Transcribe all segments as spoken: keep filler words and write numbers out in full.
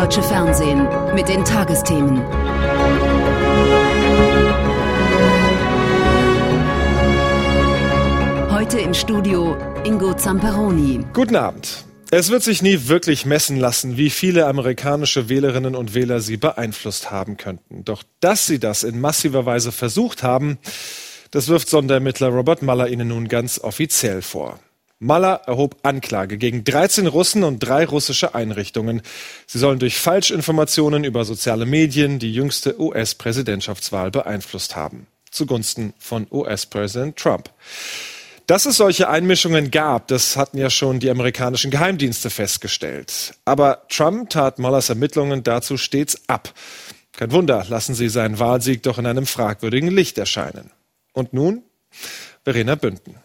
Deutsche Fernsehen mit den Tagesthemen. Heute im Studio Ingo Zamperoni. Guten Abend. Es wird sich nie wirklich messen lassen, wie viele amerikanische Wählerinnen und Wähler sie beeinflusst haben könnten. Doch dass sie das in massiver Weise versucht haben, das wirft Sonderermittler Robert Mueller ihnen nun ganz offiziell vor. Mueller erhob Anklage gegen dreizehn Russen und drei russische Einrichtungen. Sie sollen durch Falschinformationen über soziale Medien die jüngste U S-Präsidentschaftswahl beeinflusst haben. Zugunsten von U S-Präsident Trump. Dass es solche Einmischungen gab, das hatten ja schon die amerikanischen Geheimdienste festgestellt. Aber Trump tat Muellers Ermittlungen dazu stets ab. Kein Wunder, lassen sie seinen Wahlsieg doch in einem fragwürdigen Licht erscheinen. Und nun Verena Bünden.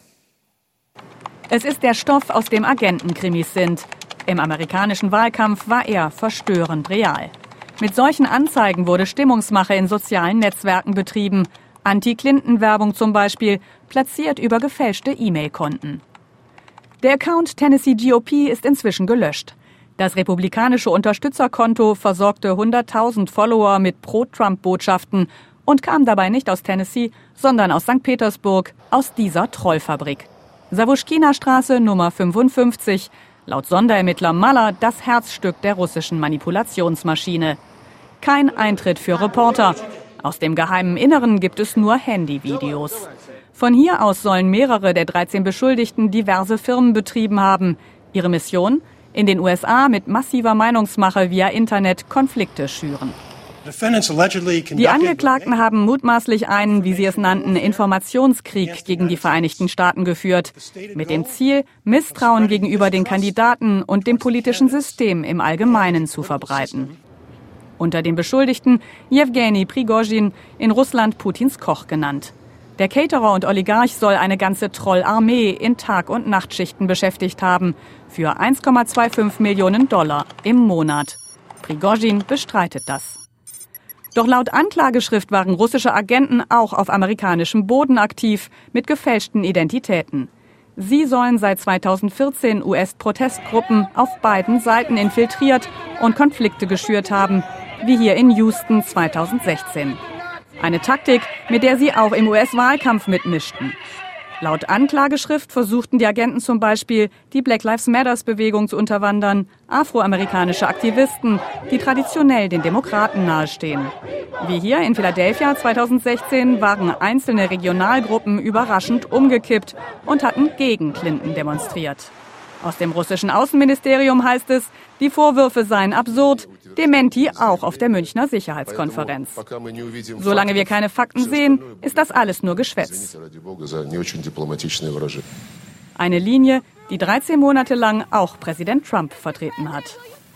Es ist der Stoff, aus dem Agentenkrimis sind. Im amerikanischen Wahlkampf war er verstörend real. Mit solchen Anzeigen wurde Stimmungsmache in sozialen Netzwerken betrieben. Anti-Clinton-Werbung zum Beispiel, platziert über gefälschte E-Mail-Konten. Der Account Tennessee G O P ist inzwischen gelöscht. Das republikanische Unterstützerkonto versorgte hunderttausend Follower mit Pro-Trump-Botschaften und kam dabei nicht aus Tennessee, sondern aus Sankt Petersburg, aus dieser Trollfabrik. Savushkina-Straße Nummer fünfundfünfzig, laut Sonderermittler Mueller das Herzstück der russischen Manipulationsmaschine. Kein Eintritt für Reporter. Aus dem geheimen Inneren gibt es nur Handyvideos. Von hier aus sollen mehrere der dreizehn Beschuldigten diverse Firmen betrieben haben. Ihre Mission? In den U S A mit massiver Meinungsmache via Internet Konflikte schüren. Die Angeklagten haben mutmaßlich einen, wie sie es nannten, Informationskrieg gegen die Vereinigten Staaten geführt. Mit dem Ziel, Misstrauen gegenüber den Kandidaten und dem politischen System im Allgemeinen zu verbreiten. Unter den Beschuldigten Jewgeni Prigozhin, in Russland Putins Koch genannt. Der Caterer und Oligarch soll eine ganze Trollarmee in Tag- und Nachtschichten beschäftigt haben. Für eins Komma fünfundzwanzig Millionen Dollar im Monat. Prigozhin bestreitet das. Doch laut Anklageschrift waren russische Agenten auch auf amerikanischem Boden aktiv, mit gefälschten Identitäten. Sie sollen seit zweitausendvierzehn U S-Protestgruppen auf beiden Seiten infiltriert und Konflikte geschürt haben, wie hier in Houston zweitausendsechzehn. Eine Taktik, mit der sie auch im U S-Wahlkampf mitmischten. Laut Anklageschrift versuchten die Agenten zum Beispiel, die Black Lives Matters-Bewegung zu unterwandern, afroamerikanische Aktivisten, die traditionell den Demokraten nahestehen. Wie hier in Philadelphia zweitausendsechzehn waren einzelne Regionalgruppen überraschend umgekippt und hatten gegen Clinton demonstriert. Aus dem russischen Außenministerium heißt es, die Vorwürfe seien absurd, Dementi auch auf der Münchner Sicherheitskonferenz. Solange wir keine Fakten sehen, ist das alles nur Geschwätz. Eine Linie, die dreizehn Monate lang auch Präsident Trump vertreten hat.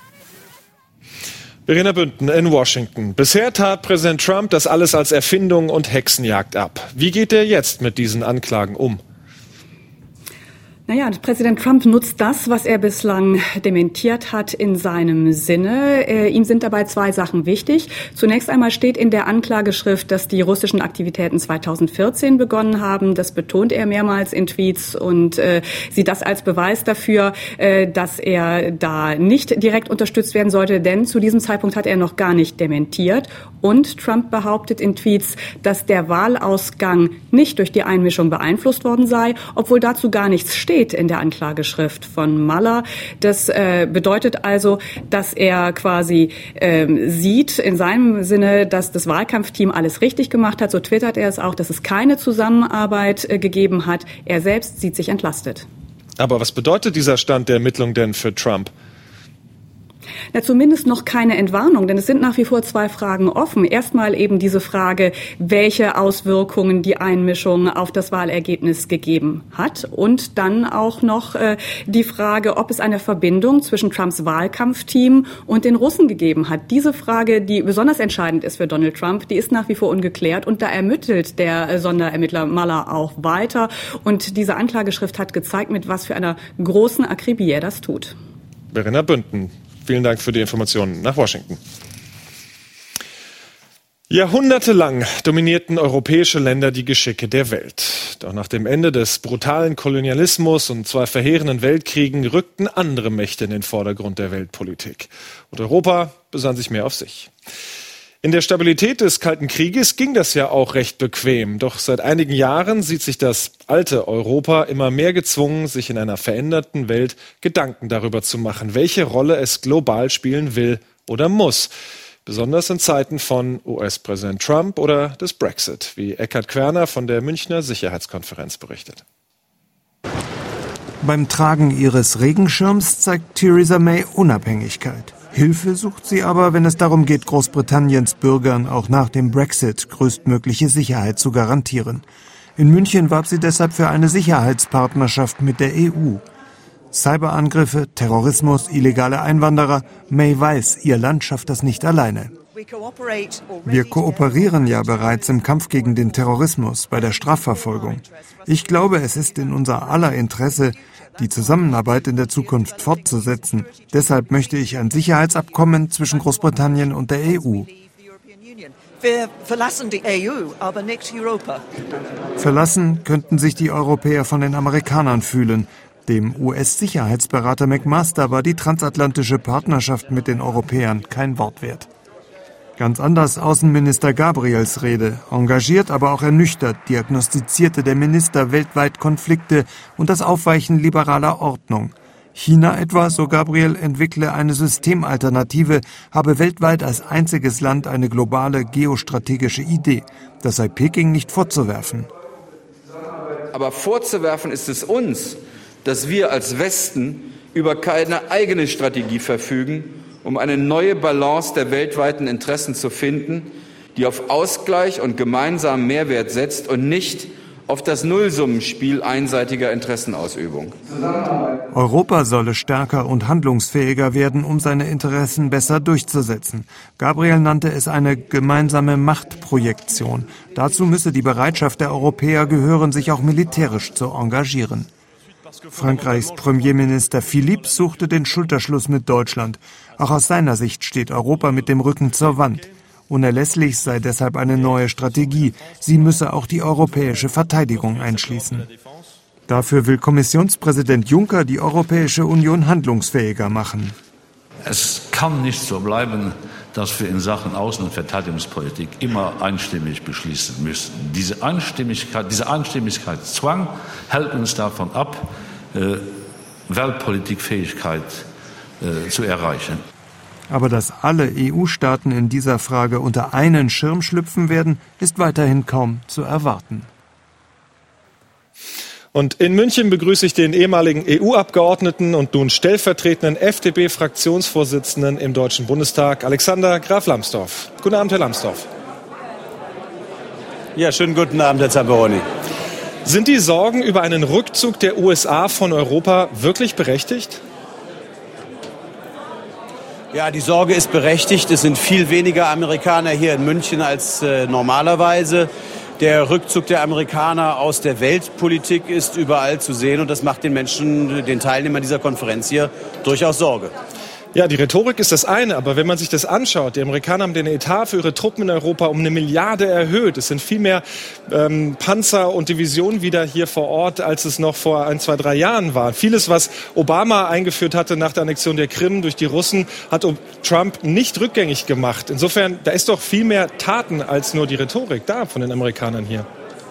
Verena Bünden in Washington. Bisher tat Präsident Trump das alles als Erfindung und Hexenjagd ab. Wie geht er jetzt mit diesen Anklagen um? Naja, Präsident Trump nutzt das, was er bislang dementiert hat, in seinem Sinne. Äh, ihm sind dabei zwei Sachen wichtig. Zunächst einmal steht in der Anklageschrift, dass die russischen Aktivitäten zweitausendvierzehn begonnen haben. Das betont er mehrmals in Tweets und äh, sieht das als Beweis dafür, äh, dass er da nicht direkt unterstützt werden sollte, denn zu diesem Zeitpunkt hat er noch gar nicht dementiert. Und Trump behauptet in Tweets, dass der Wahlausgang nicht durch die Einmischung beeinflusst worden sei, obwohl dazu gar nichts steht in der Anklageschrift von Mueller. Das äh, bedeutet also, dass er quasi äh, sieht in seinem Sinne, dass das Wahlkampfteam alles richtig gemacht hat. So twittert er es auch, dass es keine Zusammenarbeit äh, gegeben hat. Er selbst sieht sich entlastet. Aber was bedeutet dieser Stand der Ermittlung denn für Trump? Na, zumindest noch keine Entwarnung, denn es sind nach wie vor zwei Fragen offen. Erstmal eben diese Frage, welche Auswirkungen die Einmischung auf das Wahlergebnis gegeben hat. Und dann auch noch äh, die Frage, ob es eine Verbindung zwischen Trumps Wahlkampfteam und den Russen gegeben hat. Diese Frage, die besonders entscheidend ist für Donald Trump, die ist nach wie vor ungeklärt. Und da ermittelt der Sonderermittler Mueller auch weiter. Und diese Anklageschrift hat gezeigt, mit was für einer großen Akribie er das tut. Verena Bünden. Vielen Dank für die Informationen nach Washington. Jahrhundertelang dominierten europäische Länder die Geschicke der Welt. Doch nach dem Ende des brutalen Kolonialismus und zwei verheerenden Weltkriegen rückten andere Mächte in den Vordergrund der Weltpolitik. Und Europa besann sich mehr auf sich. In der Stabilität des Kalten Krieges ging das ja auch recht bequem. Doch seit einigen Jahren sieht sich das alte Europa immer mehr gezwungen, sich in einer veränderten Welt Gedanken darüber zu machen, welche Rolle es global spielen will oder muss. Besonders in Zeiten von U S-Präsident Trump oder des Brexit, wie Eckhard Querner von der Münchner Sicherheitskonferenz berichtet. Beim Tragen ihres Regenschirms zeigt Theresa May Unabhängigkeit. Hilfe sucht sie aber, wenn es darum geht, Großbritanniens Bürgern auch nach dem Brexit größtmögliche Sicherheit zu garantieren. In München warb sie deshalb für eine Sicherheitspartnerschaft mit der E U. Cyberangriffe, Terrorismus, illegale Einwanderer. May weiß, ihr Land schafft das nicht alleine. Wir kooperieren ja bereits im Kampf gegen den Terrorismus, bei der Strafverfolgung. Ich glaube, es ist in unser aller Interesse, die Zusammenarbeit in der Zukunft fortzusetzen. Deshalb möchte ich ein Sicherheitsabkommen zwischen Großbritannien und der E U. Wir verlassen die E U, aber nicht Europa. Verlassen könnten sich die Europäer von den Amerikanern fühlen. Dem U S-Sicherheitsberater McMaster war die transatlantische Partnerschaft mit den Europäern kein Wort wert. Ganz anders Außenminister Gabriels Rede. Engagiert, aber auch ernüchtert diagnostizierte der Minister weltweit Konflikte und das Aufweichen liberaler Ordnung. China etwa, so Gabriel, entwickle eine Systemalternative, habe weltweit als einziges Land eine globale geostrategische Idee. Das sei Peking nicht vorzuwerfen. Aber vorzuwerfen ist es uns, dass wir als Westen über keine eigene Strategie verfügen, um eine neue Balance der weltweiten Interessen zu finden, die auf Ausgleich und gemeinsamen Mehrwert setzt und nicht auf das Nullsummenspiel einseitiger Interessenausübung. Europa solle stärker und handlungsfähiger werden, um seine Interessen besser durchzusetzen. Gabriel nannte es eine gemeinsame Machtprojektion. Dazu müsse die Bereitschaft der Europäer gehören, sich auch militärisch zu engagieren. Frankreichs Premierminister Philippe suchte den Schulterschluss mit Deutschland. Auch aus seiner Sicht steht Europa mit dem Rücken zur Wand. Unerlässlich sei deshalb eine neue Strategie. Sie müsse auch die europäische Verteidigung einschließen. Dafür will Kommissionspräsident Juncker die Europäische Union handlungsfähiger machen. Es kann nicht so bleiben, dass wir in Sachen Außen- und Verteidigungspolitik immer einstimmig beschließen müssen. Diese Einstimmigkeit, dieser Einstimmigkeitszwang hält uns davon ab, äh, Weltpolitikfähigkeit äh, zu erreichen. Aber dass alle E U-Staaten in dieser Frage unter einen Schirm schlüpfen werden, ist weiterhin kaum zu erwarten. Und in München begrüße ich den ehemaligen E U-Abgeordneten und nun stellvertretenden F D P-Fraktionsvorsitzenden im Deutschen Bundestag, Alexander Graf Lambsdorff. Guten Abend, Herr Lambsdorff. Ja, schönen guten Abend, Herr Zamperoni. Sind die Sorgen über einen Rückzug der U S A von Europa wirklich berechtigt? Ja, die Sorge ist berechtigt. Es sind viel weniger Amerikaner hier in München als äh, normalerweise. Der Rückzug der Amerikaner aus der Weltpolitik ist überall zu sehen und das macht den Menschen, den Teilnehmern dieser Konferenz hier, durchaus Sorge. Ja, die Rhetorik ist das eine, aber wenn man sich das anschaut, die Amerikaner haben den Etat für ihre Truppen in Europa um eine Milliarde erhöht. Es sind viel mehr ähm, Panzer und Divisionen wieder hier vor Ort, als es noch vor ein, zwei, drei Jahren war. Vieles, was Obama eingeführt hatte nach der Annexion der Krim durch die Russen, hat Trump nicht rückgängig gemacht. Insofern, da ist doch viel mehr Taten als nur die Rhetorik da von den Amerikanern hier.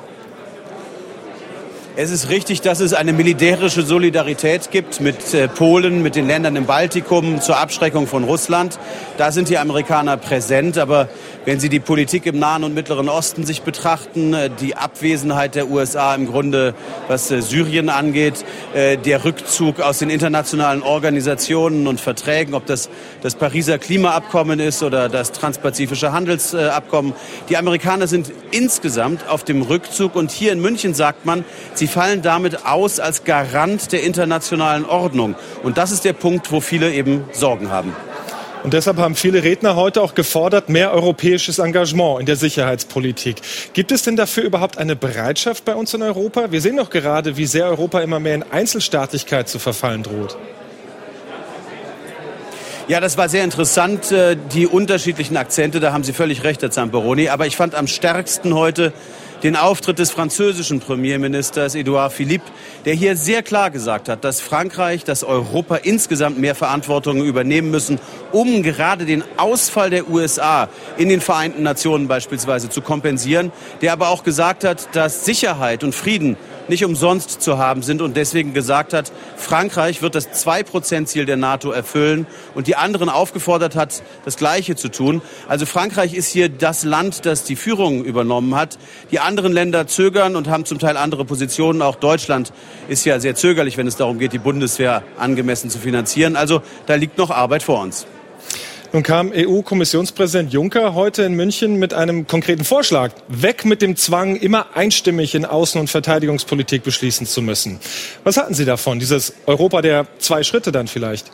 Es ist richtig, dass es eine militärische Solidarität gibt mit äh, Polen, mit den Ländern im Baltikum zur Abschreckung von Russland. Da sind die Amerikaner präsent. Aber wenn Sie die Politik im Nahen und Mittleren Osten sich betrachten, äh, die Abwesenheit der U S A im Grunde, was äh, Syrien angeht, äh, der Rückzug aus den internationalen Organisationen und Verträgen, ob das das Pariser Klimaabkommen ist oder das Transpazifische Handelsabkommen. Die Amerikaner sind insgesamt auf dem Rückzug. Und hier in München sagt man, sie fallen damit aus als Garant der internationalen Ordnung. Und das ist der Punkt, wo viele eben Sorgen haben. Und deshalb haben viele Redner heute auch gefordert, mehr europäisches Engagement in der Sicherheitspolitik. Gibt es denn dafür überhaupt eine Bereitschaft bei uns in Europa? Wir sehen doch gerade, wie sehr Europa immer mehr in Einzelstaatlichkeit zu verfallen droht. Ja, das war sehr interessant, die unterschiedlichen Akzente, da haben Sie völlig recht, Herr Zamperoni. Aber ich fand am stärksten heute den Auftritt des französischen Premierministers Edouard Philippe, der hier sehr klar gesagt hat, dass Frankreich, dass Europa insgesamt mehr Verantwortung übernehmen müssen, um gerade den Ausfall der U S A in den Vereinten Nationen beispielsweise zu kompensieren. Der aber auch gesagt hat, dass Sicherheit und Frieden nicht umsonst zu haben sind und deswegen gesagt hat, Frankreich wird das zwei Prozent Ziel der NATO erfüllen und die anderen aufgefordert hat, das Gleiche zu tun. Also Frankreich ist hier das Land, das die Führung übernommen hat. Die anderen Länder zögern und haben zum Teil andere Positionen. Auch Deutschland ist ja sehr zögerlich, wenn es darum geht, die Bundeswehr angemessen zu finanzieren. Also da liegt noch Arbeit vor uns. Nun kam E U-Kommissionspräsident Juncker heute in München mit einem konkreten Vorschlag. Weg mit dem Zwang, immer einstimmig in Außen- und Verteidigungspolitik beschließen zu müssen. Was hatten Sie davon? Dieses Europa der zwei Schritte dann vielleicht?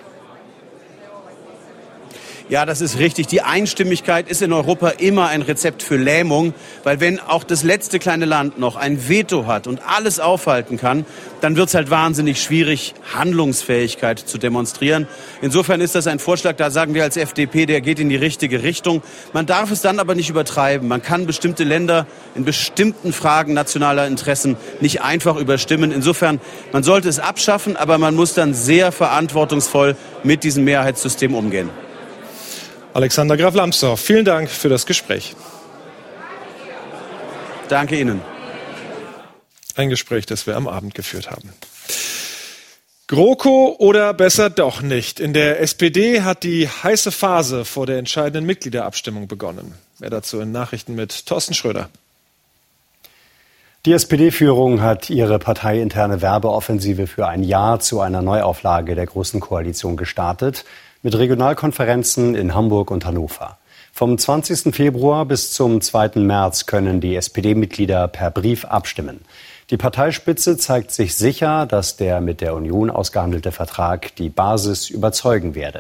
Ja, das ist richtig. Die Einstimmigkeit ist in Europa immer ein Rezept für Lähmung, weil wenn auch das letzte kleine Land noch ein Veto hat und alles aufhalten kann, dann wird es halt wahnsinnig schwierig, Handlungsfähigkeit zu demonstrieren. Insofern ist das ein Vorschlag, da sagen wir als F D P, der geht in die richtige Richtung. Man darf es dann aber nicht übertreiben. Man kann bestimmte Länder in bestimmten Fragen nationaler Interessen nicht einfach überstimmen. Insofern, man sollte es abschaffen, aber man muss dann sehr verantwortungsvoll mit diesem Mehrheitssystem umgehen. Alexander Graf Lambsdorff, vielen Dank für das Gespräch. Danke Ihnen. Ein Gespräch, das wir am Abend geführt haben. GroKo oder besser doch nicht? In der S P D hat die heiße Phase vor der entscheidenden Mitgliederabstimmung begonnen. Mehr dazu in Nachrichten mit Thorsten Schröder. Die S P D-Führung hat ihre parteiinterne Werbeoffensive für ein Jahr zu einer Neuauflage der Großen Koalition gestartet, mit Regionalkonferenzen in Hamburg und Hannover. Vom zwanzigsten Februar bis zum zweiten März können die S P D-Mitglieder per Brief abstimmen. Die Parteispitze zeigt sich sicher, dass der mit der Union ausgehandelte Vertrag die Basis überzeugen werde.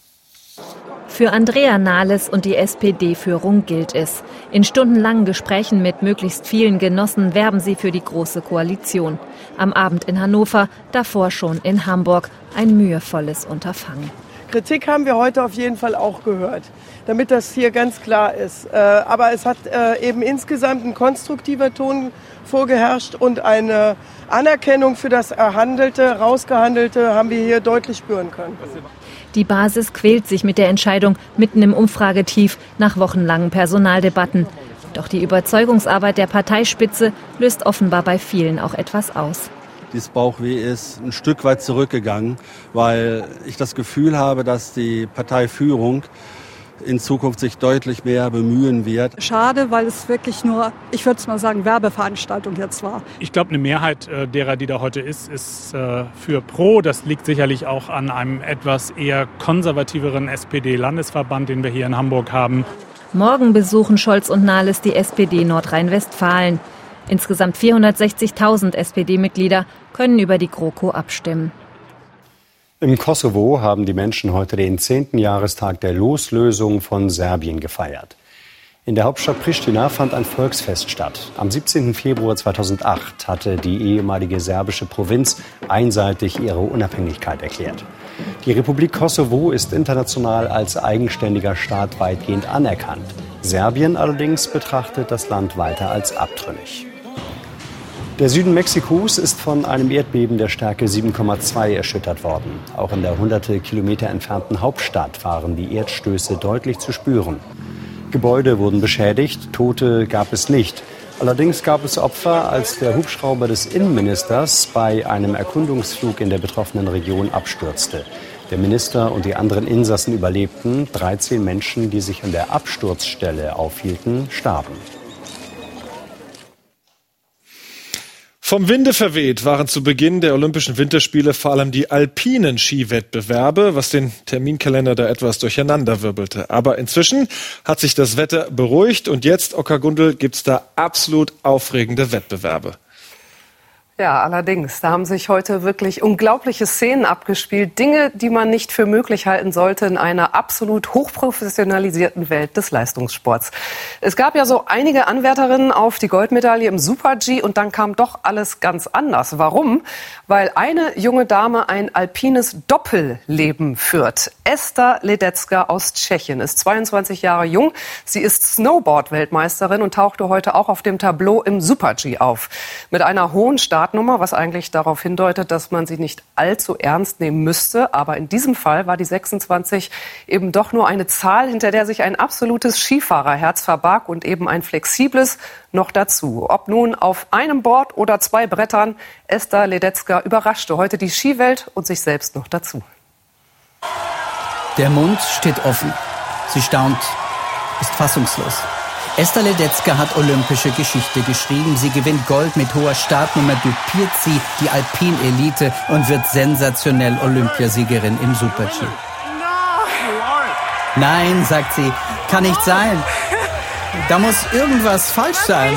Für Andrea Nahles und die S P D-Führung gilt es. In stundenlangen Gesprächen mit möglichst vielen Genossen werben sie für die Große Koalition. Am Abend in Hannover, davor schon in Hamburg. Ein mühevolles Unterfangen. Kritik haben wir heute auf jeden Fall auch gehört, damit das hier ganz klar ist. Aber es hat eben insgesamt ein konstruktiver Ton vorgeherrscht und eine Anerkennung für das Erhandelte, Rausgehandelte haben wir hier deutlich spüren können. Die Basis quält sich mit der Entscheidung mitten im Umfragetief nach wochenlangen Personaldebatten. Doch die Überzeugungsarbeit der Parteispitze löst offenbar bei vielen auch etwas aus. Dieses Bauchweh ist ein Stück weit zurückgegangen, weil ich das Gefühl habe, dass die Parteiführung in Zukunft sich deutlich mehr bemühen wird. Schade, weil es wirklich nur, ich würde es mal sagen, Werbeveranstaltung jetzt war. Ich glaube, eine Mehrheit äh, derer, die da heute ist, ist äh, für Pro. Das liegt sicherlich auch an einem etwas eher konservativeren S P D-Landesverband, den wir hier in Hamburg haben. Morgen besuchen Scholz und Nahles die S P D Nordrhein-Westfalen. Insgesamt vierhundertsechzigtausend S P D-Mitglieder können über die GroKo abstimmen. Im Kosovo haben die Menschen heute den zehnten Jahrestag der Loslösung von Serbien gefeiert. In der Hauptstadt Pristina fand ein Volksfest statt. Am siebzehnten Februar zweitausendacht hatte die ehemalige serbische Provinz einseitig ihre Unabhängigkeit erklärt. Die Republik Kosovo ist international als eigenständiger Staat weitgehend anerkannt. Serbien allerdings betrachtet das Land weiter als abtrünnig. Der Süden Mexikos ist von einem Erdbeben der Stärke sieben Komma zwei erschüttert worden. Auch in der hunderte Kilometer entfernten Hauptstadt waren die Erdstöße deutlich zu spüren. Gebäude wurden beschädigt, Tote gab es nicht. Allerdings gab es Opfer, als der Hubschrauber des Innenministers bei einem Erkundungsflug in der betroffenen Region abstürzte. Der Minister und die anderen Insassen überlebten. dreizehn Menschen, die sich an der Absturzstelle aufhielten, starben. Vom Winde verweht waren zu Beginn der Olympischen Winterspiele vor allem die alpinen Skiwettbewerbe, was den Terminkalender da etwas durcheinanderwirbelte. Aber inzwischen hat sich das Wetter beruhigt und jetzt, Ockar Gundel, gibt's da absolut aufregende Wettbewerbe. Ja, allerdings. Da haben sich heute wirklich unglaubliche Szenen abgespielt. Dinge, die man nicht für möglich halten sollte in einer absolut hochprofessionalisierten Welt des Leistungssports. Es gab ja so einige Anwärterinnen auf die Goldmedaille im Super-G und dann kam doch alles ganz anders. Warum? Weil eine junge Dame ein alpines Doppelleben führt. Esther Ledecka aus Tschechien ist zweiundzwanzig Jahre jung. Sie ist Snowboard-Weltmeisterin und tauchte heute auch auf dem Tableau im Super-G auf. Mit einer hohen Start Nummer, was eigentlich darauf hindeutet, dass man sie nicht allzu ernst nehmen müsste. Aber in diesem Fall war die sechsundzwanzig eben doch nur eine Zahl, hinter der sich ein absolutes Skifahrerherz verbarg und eben ein flexibles noch dazu. Ob nun auf einem Board oder zwei Brettern, Esther Ledecka überraschte heute die Skiwelt und sich selbst noch dazu. Der Mund steht offen. Sie staunt, ist fassungslos. Esther Ledecka hat olympische Geschichte geschrieben. Sie gewinnt Gold mit hoher Startnummer, dupiert sie die Alpin-Elite und wird sensationell Olympiasiegerin im Super-G. Nein, sagt sie, kann nicht sein. Da muss irgendwas falsch sein.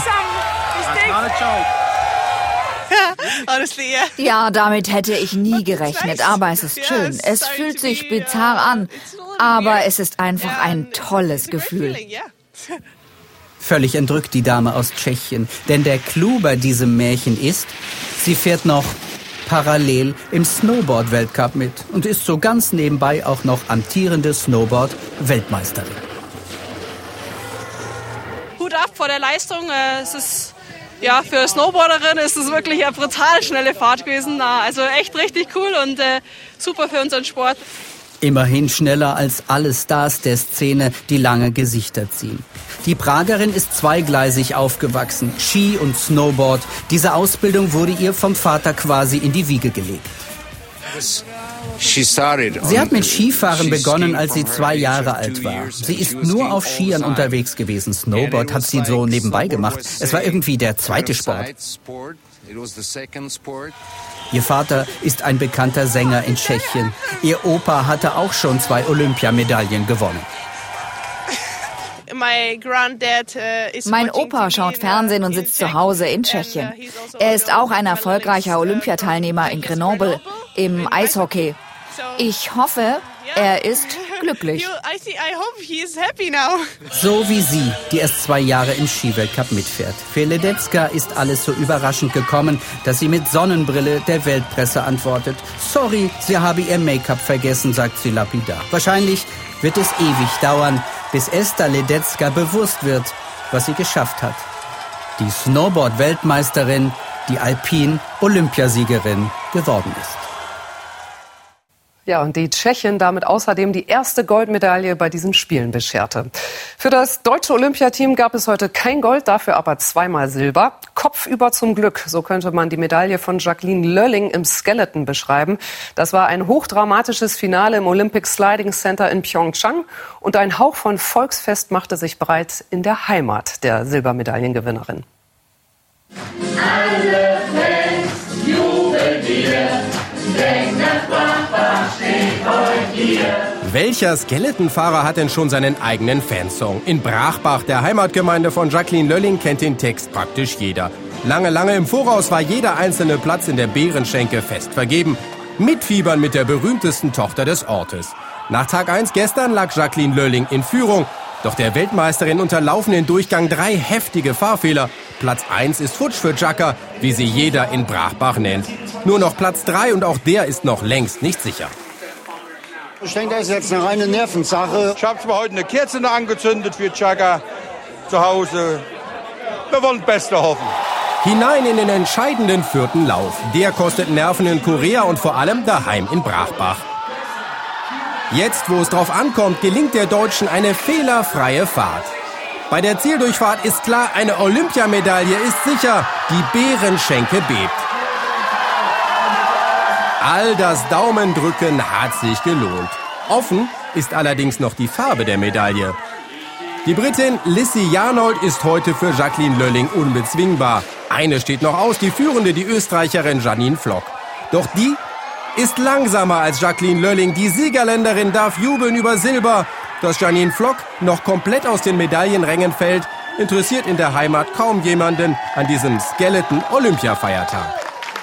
Ja, damit hätte ich nie gerechnet, aber es ist schön. Es fühlt sich bizarr an, aber es ist einfach ein tolles Gefühl. Völlig entrückt die Dame aus Tschechien. Denn der Clou bei diesem Märchen ist, sie fährt noch parallel im Snowboard-Weltcup mit und ist so ganz nebenbei auch noch amtierende Snowboard-Weltmeisterin. Hut ab vor der Leistung. Es ist, ja, für Snowboarderin ist es wirklich eine brutal schnelle Fahrt gewesen. Also echt richtig cool und äh, super für unseren Sport. Immerhin schneller als alle Stars der Szene, die lange Gesichter ziehen. Die Pragerin ist zweigleisig aufgewachsen, Ski und Snowboard. Diese Ausbildung wurde ihr vom Vater quasi in die Wiege gelegt. Sie hat mit Skifahren begonnen, als sie zwei Jahre alt war. Sie ist nur auf Skiern unterwegs gewesen. Snowboard hat sie so nebenbei gemacht. Es war irgendwie der zweite Sport. Ihr Vater ist ein bekannter Sänger in Tschechien. Ihr Opa hatte auch schon zwei Olympiamedaillen gewonnen. Mein Opa schaut Fernsehen und sitzt zu Hause in Tschechien. Er ist auch ein erfolgreicher Olympiateilnehmer in Grenoble im Eishockey. Ich hoffe, er ist glücklich. So wie sie, die erst zwei Jahre im Skiweltcup mitfährt. Für Ledecka ist alles so überraschend gekommen, dass sie mit Sonnenbrille der Weltpresse antwortet. Sorry, sie habe ihr Make-up vergessen, sagt sie lapidar. Wahrscheinlich wird es ewig dauern, bis Esther Ledecka bewusst wird, was sie geschafft hat. Die Snowboard-Weltmeisterin, die Alpin-Olympiasiegerin geworden ist. Ja, und die Tschechin damit außerdem die erste Goldmedaille bei diesen Spielen bescherte. Für das deutsche Olympiateam gab es heute kein Gold, dafür aber zweimal Silber. Kopfüber zum Glück, so könnte man die Medaille von Jacqueline Lölling im Skeleton beschreiben. Das war ein hochdramatisches Finale im Olympic Sliding Center in Pyeongchang. Und ein Hauch von Volksfest machte sich breit in der Heimat der Silbermedaillengewinnerin. Alle Fans jubeln dir, denn das Brachbach steht heute hier. Welcher Skeletonfahrer hat denn schon seinen eigenen Fansong? In Brachbach, der Heimatgemeinde von Jacqueline Lölling, kennt den Text praktisch jeder. Lange, lange im Voraus war jeder einzelne Platz in der Bärenschenke fest vergeben. Mitfiebern mit der berühmtesten Tochter des Ortes. Nach Tag eins gestern lag Jacqueline Lölling in Führung. Doch der Weltmeisterin unterlaufen den Durchgang drei heftige Fahrfehler. Platz eins ist futsch für Jacka, wie sie jeder in Brachbach nennt. Nur noch Platz drei und auch der ist noch längst nicht sicher. Ich denke, das ist jetzt eine reine Nervensache. Ich habe zwar heute eine Kerze angezündet für Jacka zu Hause. Wir wollen das Beste hoffen. Hinein in den entscheidenden vierten Lauf. Der kostet Nerven in Korea und vor allem daheim in Brachbach. Jetzt, wo es drauf ankommt, gelingt der Deutschen eine fehlerfreie Fahrt. Bei der Zieldurchfahrt ist klar, eine Olympiamedaille ist sicher. Die Bärenschenke bebt. All das Daumendrücken hat sich gelohnt. Offen ist allerdings noch die Farbe der Medaille. Die Britin Lissy Jarnold ist heute für Jacqueline Lölling unbezwingbar. Eine steht noch aus, die führende, die Österreicherin Janine Flock. Doch die ist langsamer als Jacqueline Lölling. Die Siegerländerin darf jubeln über Silber. Dass Janine Flock noch komplett aus den Medaillenrängen fällt, interessiert in der Heimat kaum jemanden an diesem Skeleton-Olympiafeiertag.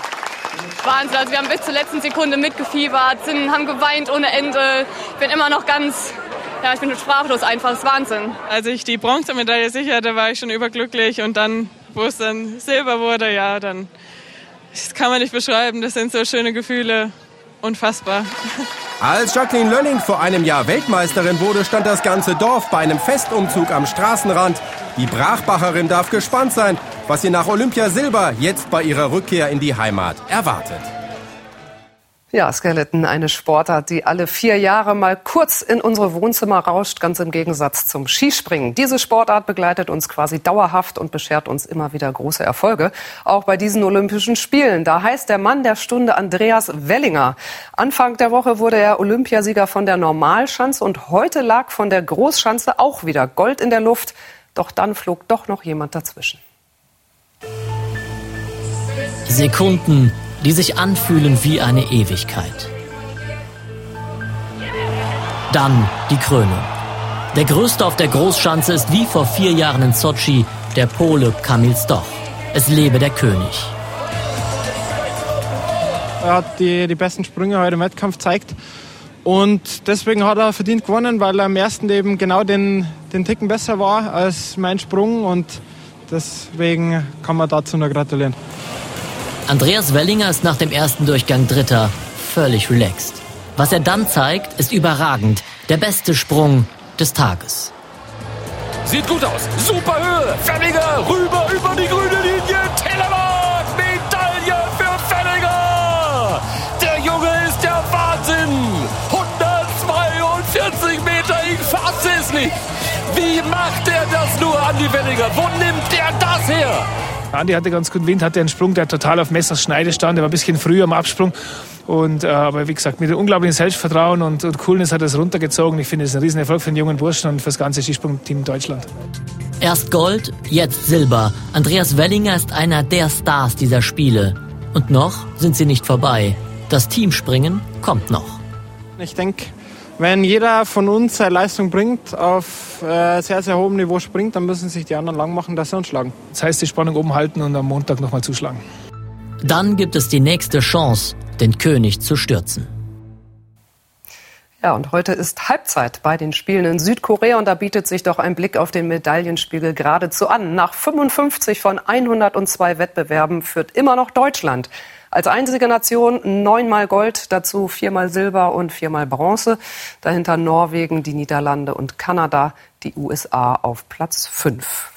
Wahnsinn. Also wir haben bis zur letzten Sekunde mitgefiebert, sind, haben geweint ohne Ende. Ich bin immer noch ganz, ja, ich bin sprachlos einfach. Das ist Wahnsinn. Als ich die Bronzemedaille sicherte, war ich schon überglücklich. Und dann, wo es dann Silber wurde, ja, dann, das kann man nicht beschreiben. Das sind so schöne Gefühle. Unfassbar. Als Jacqueline Lölling vor einem Jahr Weltmeisterin wurde, stand das ganze Dorf bei einem Festumzug am Straßenrand. Die Brachbacherin darf gespannt sein, was sie nach Olympia Silber jetzt bei ihrer Rückkehr in die Heimat erwartet. Ja, Skeleton, eine Sportart, die alle vier Jahre mal kurz in unsere Wohnzimmer rauscht, ganz im Gegensatz zum Skispringen. Diese Sportart begleitet uns quasi dauerhaft und beschert uns immer wieder große Erfolge. Auch bei diesen Olympischen Spielen. Da heißt der Mann der Stunde Andreas Wellinger. Anfang der Woche wurde er Olympiasieger von der Normalschanze und heute lag von der Großschanze auch wieder Gold in der Luft. Doch dann flog doch noch jemand dazwischen. Sekunden, die sich anfühlen wie eine Ewigkeit. Dann die Krönung. Der Größte auf der Großschanze ist wie vor vier Jahren in Sotschi der Pole Kamil Stoch. Es lebe der König. Er hat die, die besten Sprünge heute im Wettkampf gezeigt. Und deswegen hat er verdient gewonnen, weil er im ersten eben genau den, den Ticken besser war als mein Sprung. Und deswegen kann man dazu nur gratulieren. Andreas Wellinger ist nach dem ersten Durchgang Dritter, völlig relaxed. Was er dann zeigt, ist überragend. Der beste Sprung des Tages. Sieht gut aus. Super Höhe. Wellinger rüber über die grüne Linie. Telemark. Medaille für Wellinger. Der Junge ist der Wahnsinn. hundertzweiundvierzig Meter. Ich fasse es nicht. Wie macht er das nur, Andi Wellinger? Wo nimmt er das her? Andi hatte ganz gut Wind, hatte einen Sprung, der total auf Messers Schneide stand. Der war ein bisschen früher am Absprung. Und, äh, aber wie gesagt, mit einem unglaublichen Selbstvertrauen und, und Coolness hat er es runtergezogen. Ich finde, es ist ein Riesenerfolg für den jungen Burschen und für das ganze Skisprungteam Deutschland. Erst Gold, jetzt Silber. Andreas Wellinger ist einer der Stars dieser Spiele. Und noch sind sie nicht vorbei. Das Teamspringen kommt noch. Ich denke, wenn jeder von uns seine Leistung bringt, auf äh, sehr, sehr hohem Niveau springt, dann müssen sich die anderen lang machen, dass sie uns schlagen. Das heißt, die Spannung oben halten und am Montag nochmal zuschlagen. Dann gibt es die nächste Chance, den König zu stürzen. Ja, und heute ist Halbzeit bei den Spielen in Südkorea und da bietet sich doch ein Blick auf den Medaillenspiegel geradezu an. Nach fünfundfünfzig von hundertzwei Wettbewerben führt immer noch Deutschland. Als einzige Nation neunmal Gold, dazu viermal Silber und viermal Bronze. Dahinter Norwegen, die Niederlande und Kanada, die U S A auf Platz fünf.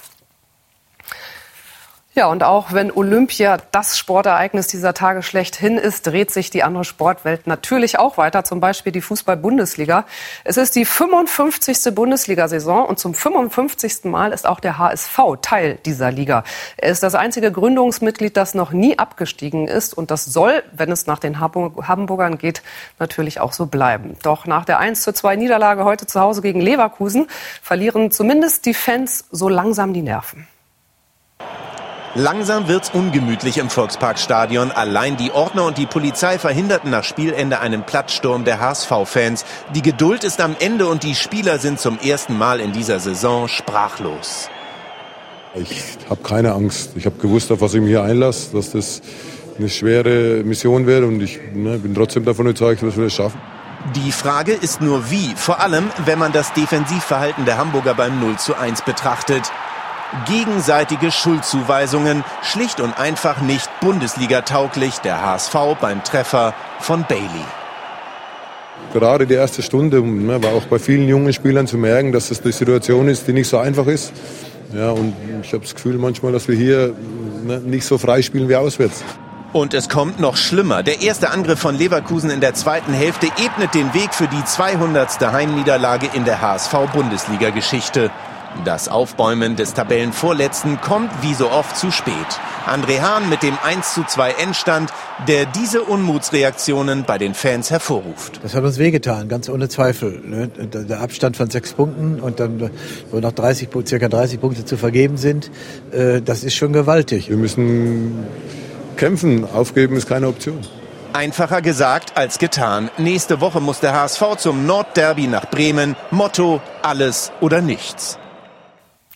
Ja, und auch wenn Olympia das Sportereignis dieser Tage schlechthin ist, dreht sich die andere Sportwelt natürlich auch weiter, zum Beispiel die Fußball-Bundesliga. Es ist die fünfundfünfzigste Bundesliga-Saison und zum fünfundfünfzigsten Mal ist auch der H S V Teil dieser Liga. Er ist das einzige Gründungsmitglied, das noch nie abgestiegen ist und das soll, wenn es nach den Hamburgern geht, natürlich auch so bleiben. Doch nach der eins zu zwei Niederlage heute zu Hause gegen Leverkusen verlieren zumindest die Fans so langsam die Nerven. Langsam wird's ungemütlich im Volksparkstadion. Allein die Ordner und die Polizei verhinderten nach Spielende einen Platzsturm der H S V-Fans. Die Geduld ist am Ende und die Spieler sind zum ersten Mal in dieser Saison sprachlos. Ich habe keine Angst. Ich habe gewusst, auf was ich mich hier einlasse, dass das eine schwere Mission wird und ich ne, bin trotzdem davon überzeugt, dass wir das schaffen. Die Frage ist nur wie, vor allem wenn man das Defensivverhalten der Hamburger beim null zu eins betrachtet. Gegenseitige Schuldzuweisungen, schlicht und einfach nicht Bundesliga-tauglich, der H S V beim Treffer von Bailey. Gerade die erste Stunde ne, war auch bei vielen jungen Spielern zu merken, dass das eine Situation ist, die nicht so einfach ist. Ja, und ich habe das Gefühl manchmal, dass wir hier ne, nicht so frei spielen wie auswärts. Und es kommt noch schlimmer. Der erste Angriff von Leverkusen in der zweiten Hälfte ebnet den Weg für die zweihundertste Heimniederlage in der H S V-Bundesliga-Geschichte. Das Aufbäumen des Tabellenvorletzten kommt wie so oft zu spät. André Hahn mit dem eins zu zwei Endstand, der diese Unmutsreaktionen bei den Fans hervorruft. Das hat uns wehgetan, ganz ohne Zweifel. Der Abstand von sechs Punkten und dann wo noch dreißig, circa dreißig Punkte zu vergeben sind, das ist schon gewaltig. Wir müssen kämpfen, aufgeben ist keine Option. Einfacher gesagt als getan. Nächste Woche muss der H S V zum Nordderby nach Bremen. Motto: alles oder nichts.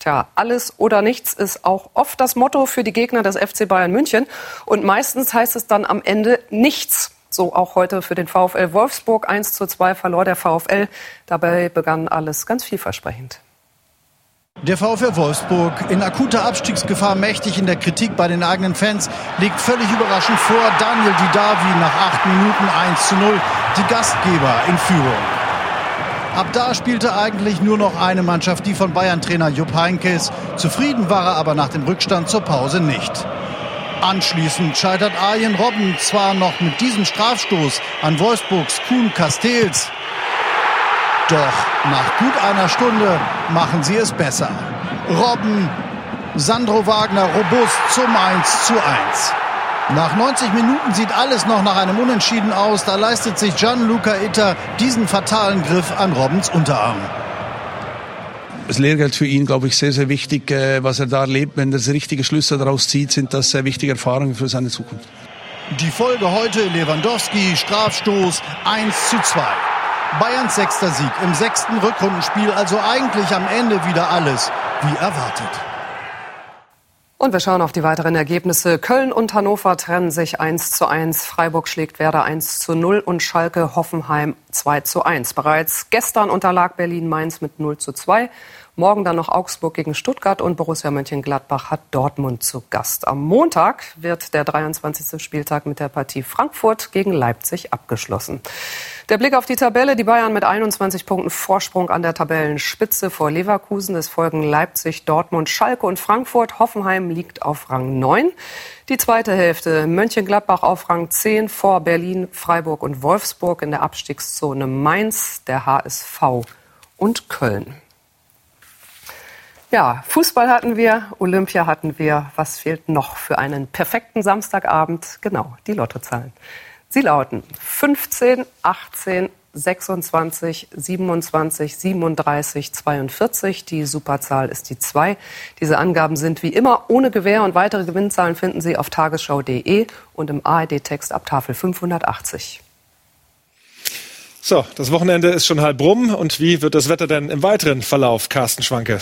Tja, alles oder nichts ist auch oft das Motto für die Gegner des F C Bayern München. Und meistens heißt es dann am Ende nichts. So auch heute für den VfL Wolfsburg. eins zu zwei verlor der VfL. Dabei begann alles ganz vielversprechend. Der VfL Wolfsburg in akuter Abstiegsgefahr, mächtig in der Kritik bei den eigenen Fans, liegt völlig überraschend vor. Daniel Didavi nach acht Minuten eins zu null. Die Gastgeber in Führung. Ab da spielte eigentlich nur noch eine Mannschaft, die von Bayern-Trainer Jupp Heynckes. Zufrieden war er aber nach dem Rückstand zur Pause nicht. Anschließend scheitert Arjen Robben zwar noch mit diesem Strafstoß an Wolfsburgs Kuhn Castells. Doch nach gut einer Stunde machen sie es besser. Robben, Sandro Wagner robust zum eins zu eins. Nach neunzig Minuten sieht alles noch nach einem Unentschieden aus. Da leistet sich Gianluca Itter diesen fatalen Griff an Robbens Unterarm. Das Lehrgeld für ihn, glaube ich, sehr, sehr wichtig, was er da erlebt. Wenn er richtige Schlüsse daraus zieht, sind das sehr wichtige Erfahrungen für seine Zukunft. Die Folge heute: Lewandowski, Strafstoß, eins zu zwei. Bayerns sechster Sieg im sechsten Rückrundenspiel, also eigentlich am Ende wieder alles wie erwartet. Und wir schauen auf die weiteren Ergebnisse. Köln und Hannover trennen sich eins zu eins. Freiburg schlägt Werder eins zu null und Schalke Hoffenheim zwei zu eins. Bereits gestern unterlag Berlin Mainz mit null zu zwei. Morgen dann noch Augsburg gegen Stuttgart und Borussia Mönchengladbach hat Dortmund zu Gast. Am Montag wird der dreiundzwanzigste Spieltag mit der Partie Frankfurt gegen Leipzig abgeschlossen. Der Blick auf die Tabelle: Die Bayern mit einundzwanzig Punkten Vorsprung an der Tabellenspitze vor Leverkusen. Es folgen Leipzig, Dortmund, Schalke und Frankfurt. Hoffenheim liegt auf Rang neun. Die zweite Hälfte: Mönchengladbach auf Rang zehn vor Berlin, Freiburg und Wolfsburg. In der Abstiegszone Mainz, der H S V und Köln. Ja, Fußball hatten wir, Olympia hatten wir. Was fehlt noch für einen perfekten Samstagabend? Genau, die Lottozahlen. Sie lauten fünfzehn, achtzehn, sechsundzwanzig, siebenundzwanzig, siebenunddreißig, zweiundvierzig. Die Superzahl ist die zwei. Diese Angaben sind wie immer ohne Gewähr und weitere Gewinnzahlen finden Sie auf tagesschau punkt de und im A R D-Text ab Tafel fünfhundertachtzig. So, das Wochenende ist schon halb rum. Und wie wird das Wetter denn im weiteren Verlauf, Carsten Schwanke?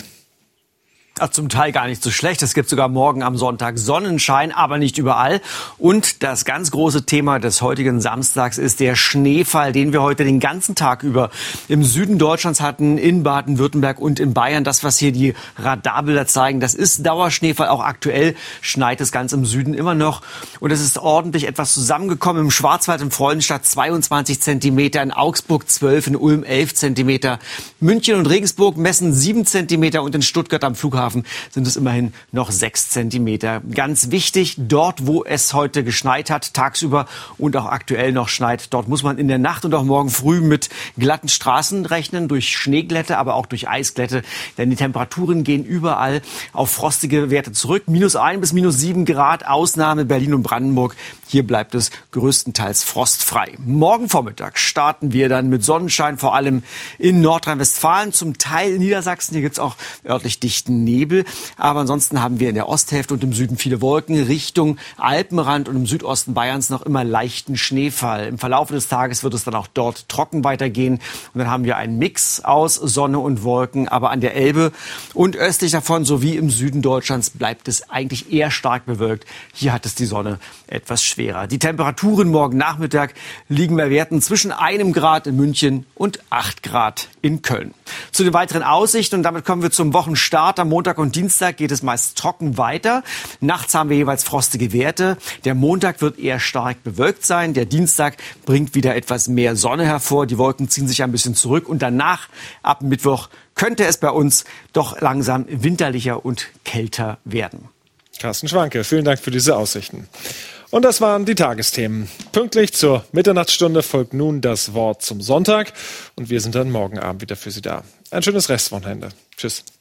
Ach, zum Teil gar nicht so schlecht. Es gibt sogar morgen am Sonntag Sonnenschein, aber nicht überall. Und das ganz große Thema des heutigen Samstags ist der Schneefall, den wir heute den ganzen Tag über im Süden Deutschlands hatten, in Baden-Württemberg und in Bayern. Das, was hier die Radarbilder zeigen, das ist Dauerschneefall. Auch aktuell schneit es ganz im Süden immer noch. Und es ist ordentlich etwas zusammengekommen. Im Schwarzwald, in Freudenstadt zweiundzwanzig Zentimeter, in Augsburg zwölf, in Ulm elf Zentimeter. München und Regensburg messen sieben Zentimeter und in Stuttgart am Flughafen sind es immerhin noch sechs Zentimeter. Ganz wichtig, dort, wo es heute geschneit hat, tagsüber und auch aktuell noch schneit, dort muss man in der Nacht und auch morgen früh mit glatten Straßen rechnen, durch Schneeglätte, aber auch durch Eisglätte, denn die Temperaturen gehen überall auf frostige Werte zurück. Minus ein bis minus sieben Grad, Ausnahme Berlin und Brandenburg. Hier bleibt es größtenteils frostfrei. Morgen Vormittag starten wir dann mit Sonnenschein, vor allem in Nordrhein-Westfalen, zum Teil in Niedersachsen. Hier gibt es auch örtlich dichten Nebel. Aber ansonsten haben wir in der Osthälfte und im Süden viele Wolken, Richtung Alpenrand und im Südosten Bayerns noch immer leichten Schneefall. Im Verlauf des Tages wird es dann auch dort trocken weitergehen. Und dann haben wir einen Mix aus Sonne und Wolken. Aber an der Elbe und östlich davon sowie im Süden Deutschlands bleibt es eigentlich eher stark bewölkt. Hier hat es die Sonne etwas schwerer. Die Temperaturen morgen Nachmittag liegen bei Werten zwischen einem Grad in München und acht Grad in Köln. Zu den weiteren Aussichten, und damit kommen wir zum Wochenstart. Am Montag und Dienstag geht es meist trocken weiter. Nachts haben wir jeweils frostige Werte. Der Montag wird eher stark bewölkt sein. Der Dienstag bringt wieder etwas mehr Sonne hervor. Die Wolken ziehen sich ein bisschen zurück. Und danach, ab Mittwoch, könnte es bei uns doch langsam winterlicher und kälter werden. Carsten Schwanke, vielen Dank für diese Aussichten. Und das waren die Tagesthemen. Pünktlich zur Mitternachtsstunde folgt nun das Wort zum Sonntag. Und wir sind dann morgen Abend wieder für Sie da. Ein schönes Restwochenende. Tschüss.